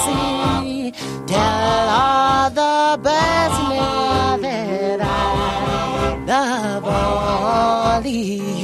sea. Tell all the birds now that I love only